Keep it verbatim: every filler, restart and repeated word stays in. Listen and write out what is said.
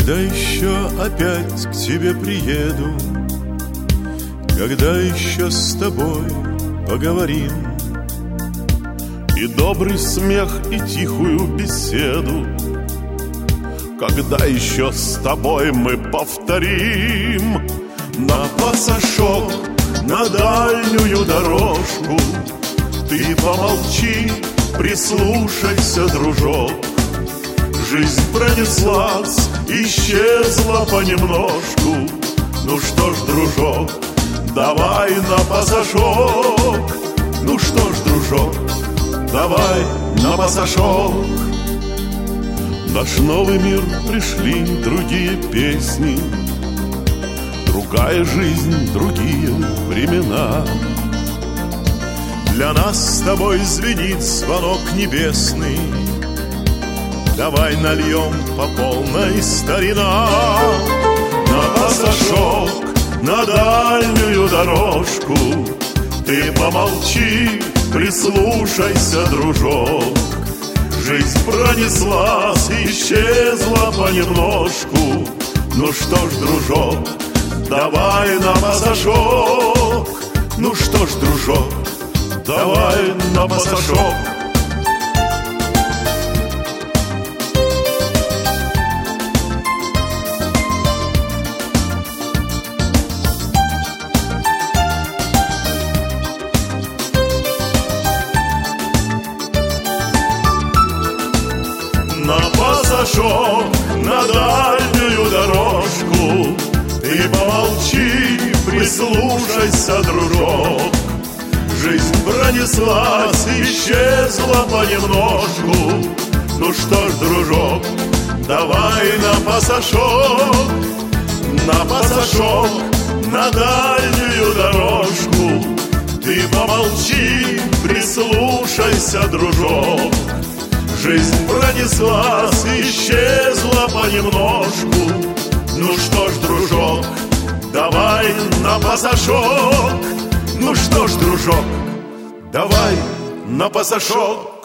Когда еще опять к тебе приеду, когда еще с тобой поговорим, и добрый смех, и тихую беседу, когда еще с тобой мы повторим. На пасашок, на дальнюю дорожку, ты помолчи, прислушайся, дружок. Жизнь пронеслась, исчезла понемножку. Ну что ж, дружок, давай на пасашок. Ну что ж, дружок, давай на пасашок. В наш новый мир пришли другие песни, другая жизнь, другие времена. Для нас с тобой звенит звонок небесный. Давай нальем по полной, старина. На пасашок, на дальнюю дорожку, ты помолчи, прислушайся, дружок. Жизнь пронеслась, исчезла понемножку. Ну что ж, дружок, давай на пасашок. Ну что ж, дружок, давай на пасашок. На пасашок, на дальнюю дорожку, ты помолчи, прислушайся, дружок. Жизнь пронеслась, исчезла понемножку. Ну что ж, дружок, давай на пасашок. На пасашок, на дальнюю дорожку, ты помолчи, прислушайся, дружок. Жизнь пронеслась, исчезла понемножку. Ну что ж, дружок, давай на пасашок. Ну что ж, дружок, давай на пасашок.